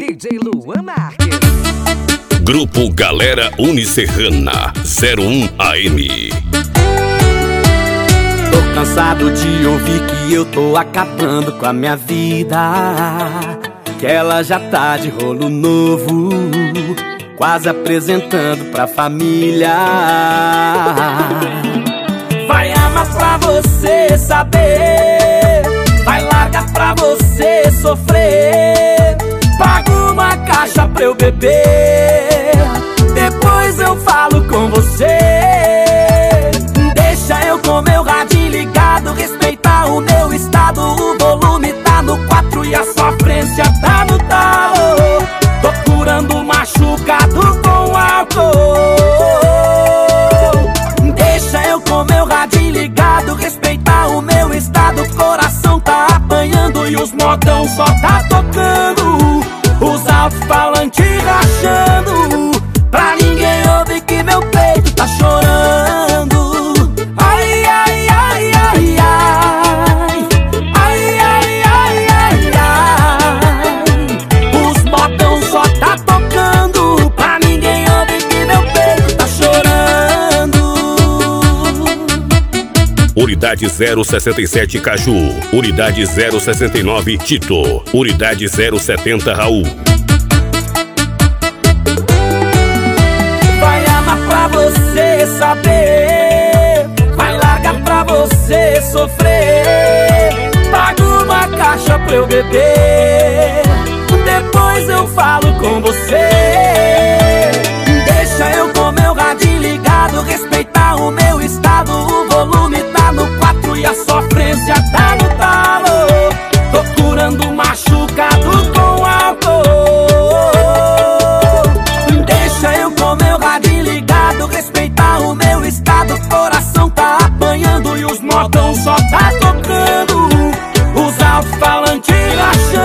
DJ Luan Marques. Grupo Galera Uniserrana 01 AM. Tô cansado de ouvir que eu tô acabando com a minha vida, que ela já tá de rolo novo, quase apresentando pra família. Vai amar pra você saber, vai largar pra você sofrer. Paga uma caixa pra eu beber, depois eu falo com você. Deixa eu com meu rádio ligado, respeitar o meu estado. O volume tá no 4 e a sofrência tá no tal. Tô curando machucado com álcool. Deixa eu com meu rádio ligado, respeitar o meu estado. O coração tá apanhando e os modão só tá tocando, os alto-falantes rachando, pra ninguém ouvir que meu peito tá chorando. Ai, ai, ai, ai, ai, ai, ai, ai, ai, ai. Os modão só tá tocando, pra ninguém ouvir que meu peito tá chorando. Unidade 067 Caju, Unidade 069 Tito, Unidade 070 Raul. Vai amar pra você saber, vai largar pra você sofrer. Paga uma caixa pra eu beber, depois eu falo com você. Deixa eu com meu rádio ligado, respeitar o meu estado. O volume tá no 4 e a sofrência tá no talo. Tô curando machucado com álcool. Deixa eu com meu rádio ligado, respeitar o meu estado. O coração tá apanhando e os modão só tá tocando, os alto-falantes rachando.